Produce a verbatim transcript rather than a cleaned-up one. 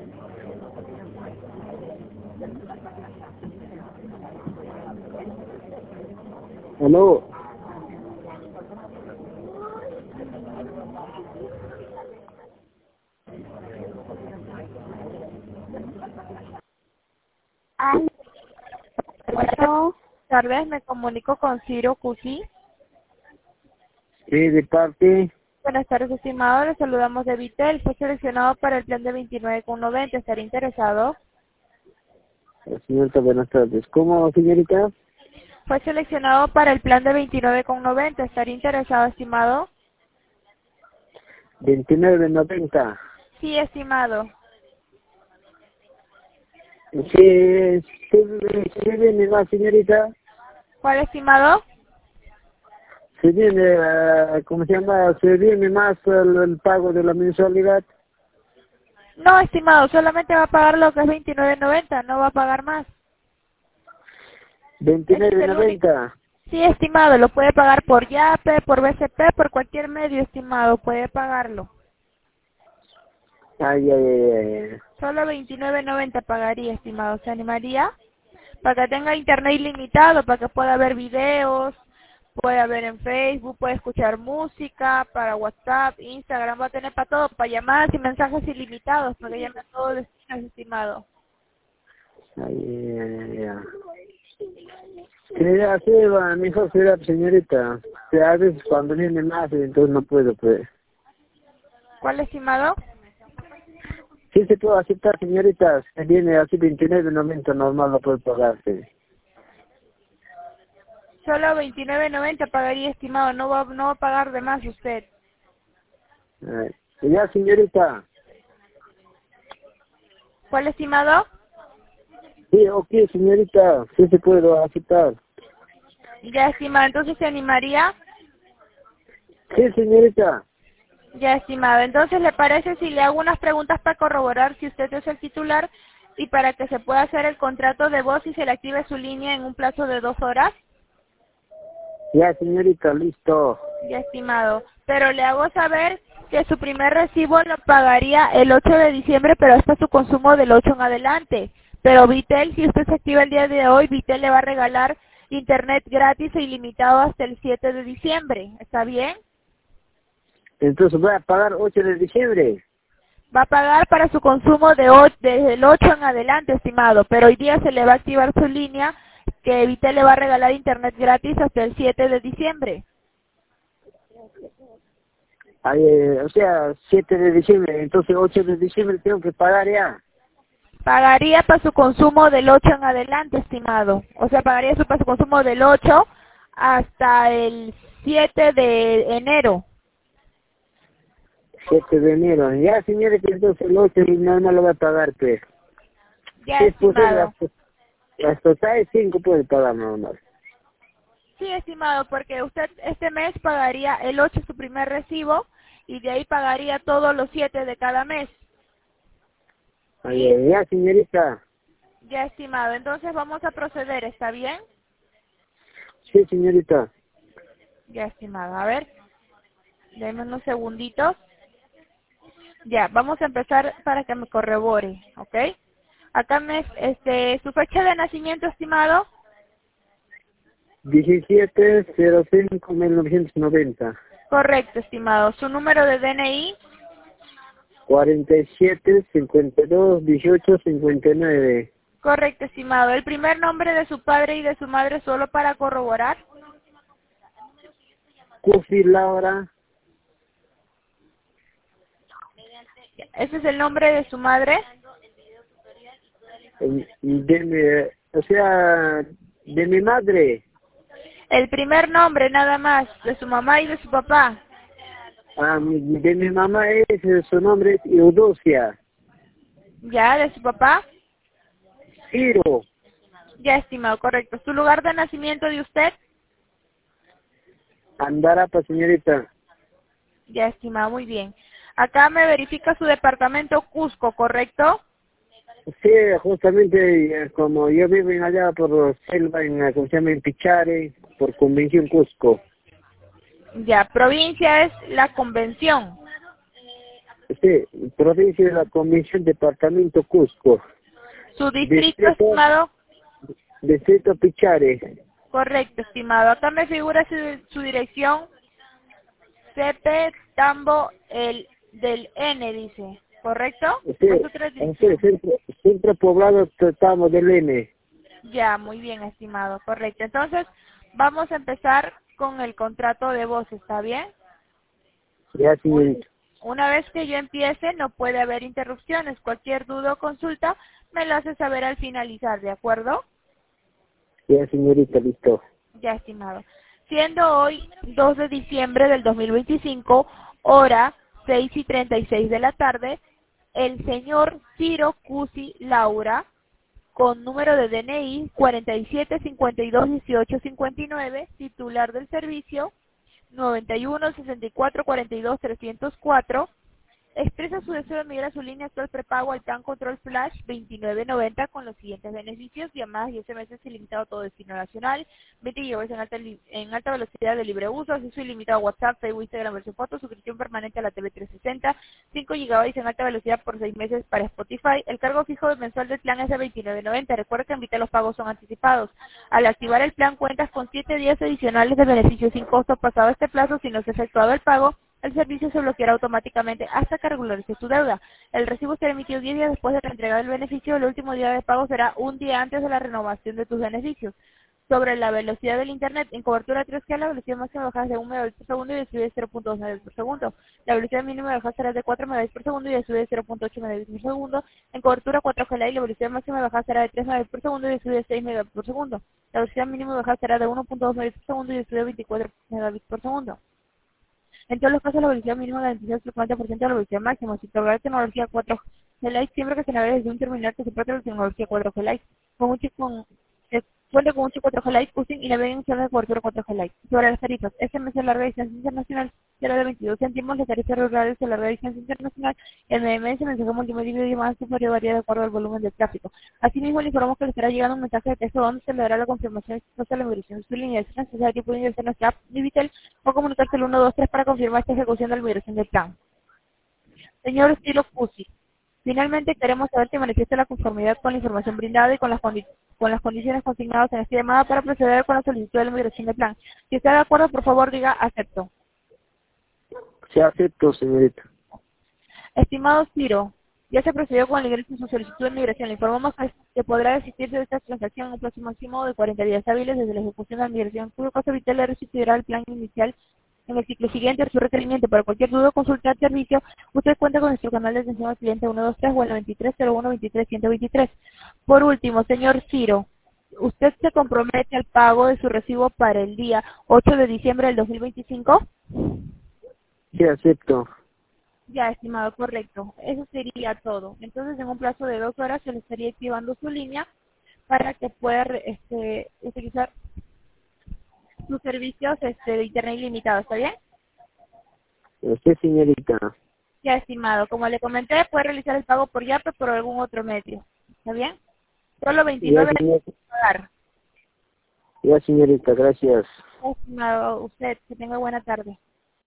Aló. Buenas tardes, me comunico con Ciro Cusi. Sí, de parte. Buenas tardes, estimado. Le saludamos de Vitel. Fue seleccionado para el plan de veintinueve con noventa. ¿Estaría interesado? Señorita, buenas tardes. ¿Cómo, señorita? Fue seleccionado para el plan de veintinueve con noventa. ¿Estaría interesado, estimado? veintinueve noventa. Sí, estimado. Sí, sí, sí viene más, señorita. ¿Cuál, estimado? Se viene, uh, ¿cómo se llama? Se viene más el, el pago de la mensualidad. No, estimado, solamente va a pagar lo que es veintinueve noventa, no va a pagar más. Ese es veintinueve el único. noventa. Sí, estimado, lo puede pagar por Yape, por B C P, por cualquier medio, estimado, puede pagarlo. Ay, ay, ay, ay. Solo veintinueve noventa pagaría, estimado. ¿Se animaría? Para que tenga internet ilimitado, para que pueda ver videos, pueda ver en Facebook, puede escuchar música, para WhatsApp, Instagram, va a tener para todo, para llamadas y mensajes ilimitados, para que llame a todos los destinos, estimado. Ay, ay, ay, ay. Sí, así va, mejor será, señorita. Sí, a veces cuando viene más, entonces no puedo, pues. ¿Cuál, estimado? Sí se puede aceptar, señorita. Se viene así veintinueve noventa, normal lo puede pagar, sí. Solo veintinueve noventa pagaría, estimado, no va, no va a pagar de más usted. Ay, ya, señorita. ¿Cuál, estimado? Sí, ok, señorita. Sí se puede aceptar. Ya, estimado, entonces se animaría. Sí, señorita. Ya, estimado. Entonces, ¿le parece si le hago unas preguntas para corroborar si usted es el titular y para que se pueda hacer el contrato de voz y se le active su línea en un plazo de dos horas? Ya, señorita, listo. Ya, estimado. Pero le hago saber que su primer recibo lo pagaría el ocho de diciembre, pero hasta su consumo del ocho en adelante. Pero Vitel, si usted se activa el día de hoy, Vitel le va a regalar internet gratis e ilimitado hasta el siete de diciembre. ¿Está bien? Entonces voy a pagar ocho de diciembre. Va a pagar para su consumo de o- desde el ocho en adelante, estimado, pero hoy día se le va a activar su línea que Vitel le va a regalar internet gratis hasta el siete de diciembre. Ay, eh, o sea, siete de diciembre. Entonces ocho de diciembre tengo que pagar ya. Pagaría para su consumo del ocho en adelante, estimado. O sea, pagaría su, para su consumo del ocho hasta el siete de enero. siete de enero. Ya, señorita, entonces el ocho no, no lo va a pagar, pues. Ya, Si es posible, estimado. hasta, hasta seis, cinco puede pagar, no, no. Sí, estimado, porque usted este mes pagaría el ocho su primer recibo y de ahí pagaría todos los siete de cada mes. Ay, ¿Sí? ay, ya, señorita. Ya, estimado. Entonces vamos a proceder, ¿está bien? Sí, señorita. Ya, estimado. A ver, denme unos segunditos. Ya, vamos a empezar para que me corrobore, ¿ok? Acá me, este, su fecha de nacimiento, estimado. diecisiete cero cinco mil novecientos noventa. Correcto, estimado. Su número de D N I. cuarenta y siete cincuenta y dos dieciocho cincuenta y nueve. Correcto, estimado. El primer nombre de su padre y de su madre solo para corroborar. Cufi Laura. Ese es el nombre de su madre. eh, De mi, o sea, de mi madre. El primer nombre nada más de su mamá y de su papá. Ah, mi- de mi mamá es, eh, su nombre es Eudocia. Ya, de su papá. Ciro. Ya, estimado, correcto. Su lugar de nacimiento de usted. Andarapa, señorita. Ya, estimado, muy bien. Acá me verifica su departamento Cusco, ¿correcto? Sí, justamente eh, como yo vivo en allá por Selva, en la, ¿cómo se llama? En Pichare, por Convención Cusco. Ya, provincia es la Convención. Sí, provincia de la Comisión, departamento Cusco. Su distrito, estimado. Distrito Pichare. Correcto, estimado. Acá me figura su, su dirección. C P Tambo el del N, dice. ¿Correcto? Sí, ¿O es otra sí, dirección? centro, centro poblado tratamos del N. Ya, muy bien, estimado. Correcto. Entonces, vamos a empezar con el contrato de voz, ¿está bien? Ya, Un- señorita. Una vez que yo empiece, no puede haber interrupciones. Cualquier duda o consulta me lo hace saber al finalizar, ¿de acuerdo? Ya, señorita, listo. Ya, estimado. Siendo hoy dos de diciembre del dos mil veinticinco, hora seis y treinta y seis de la tarde, el señor Ciro Cusi Laura, con número de D N I cuarenta y siete cincuenta y dos dieciocho cincuenta y nueve, titular del servicio noventa y uno sesenta y cuatro cuarenta y dos trescientos cuatro, expresa su deseo de migrar a su línea actual prepago al plan Control Flash veintinueve noventa con los siguientes beneficios: llamadas y S M S ilimitado a todo destino nacional, veinte gigabytes en alta, li- en alta velocidad de libre uso, acceso ilimitado a WhatsApp, Facebook, Instagram, versión foto, suscripción permanente a la T V trescientos sesenta, cinco gigabytes en alta velocidad por seis meses para Spotify. El cargo fijo mensual del plan es de veintinueve noventa. Recuerda que en Vita los pagos son anticipados. Al activar el plan cuentas con siete días adicionales de beneficios sin costo. Pasado este plazo, si no se ha efectuado el pago, el servicio se bloqueará automáticamente hasta que regularice tu deuda. El recibo será emitido diez días después de la entrega del beneficio. El último día de pago será un día antes de la renovación de tus beneficios. Sobre la velocidad del Internet, en cobertura tres G, la velocidad máxima de bajada es de un megabit por segundo y de subida de cero punto dos megabits por segundo. La velocidad mínima de bajada será de cuatro megabits por segundo y de subida de cero punto ocho megabits por segundo. En cobertura cuatro G Lite, la velocidad máxima de bajada será de tres megabits por segundo y de subida de seis megabits por segundo. La velocidad mínima de bajada será de uno punto dos megabits por segundo y de subida de veinticuatro megabits por segundo. En todos los casos, la velocidad mínima garantiza el cincuenta por ciento de la velocidad máxima. Si probar la tecnología cuatro G Lite, siempre que se navegue desde un terminal que soporte la tecnología cuatro G Lite. Con un chip con, eh, cuente con un chip cuatro G Lite, usen y naveguen en zonas de cobertura cuatro G Lite. Sobre las tarifas, S M S larga distancia internacional será de veintidós céntimos, la tarifa rural de larga distancia internacional, M M S, mensaje multimedia y videollamada superior varía de acuerdo al volumen del tráfico. Asimismo, le informamos que le estará llegando un mensaje de texto donde se le dará la confirmación exitosa de la migración de su línea. Es necesario que pueda ingresar a nuestra app Nibitel o comunicarse al uno dos tres para confirmar esta ejecución de la migración del plan. Señor Estilo Fusi, finalmente queremos saber si manifiesta la conformidad con la información brindada y con las, condi con las condiciones consignadas en esta llamada para proceder con la solicitud de la migración del plan. Si está de acuerdo, por favor diga acepto. Se acepto, señorita. Estimado Ciro, ya se procedió con el ingreso de su solicitud de migración. Le informamos que que podrá desistirse de esta transacción en un plazo máximo de cuarenta días hábiles desde la ejecución de la migración, cuyo caso Vital le restituirá el plan inicial en el ciclo siguiente a su requerimiento. Para cualquier duda o consulta al servicio, usted cuenta con nuestro canal de atención al cliente uno dos tres o el veintitrés cero uno veintitrés ciento veintitrés. Por último, señor Ciro, ¿usted se compromete al pago de su recibo para el día ocho de diciembre del dos mil veinticinco? Sí, acepto. Ya, estimado, correcto. Eso sería todo. Entonces, en un plazo de dos horas se le estaría activando su línea para que pueda re- este, utilizar sus servicios este, de internet ilimitado. ¿Está bien? Sí, señorita. Ya, estimado. Como le comenté, puede realizar el pago por Yape o por algún otro medio. ¿Está bien? Solo Ya, veintinueve señor, pagar. ya, señorita, gracias. Estimado, usted, que tenga buena tarde.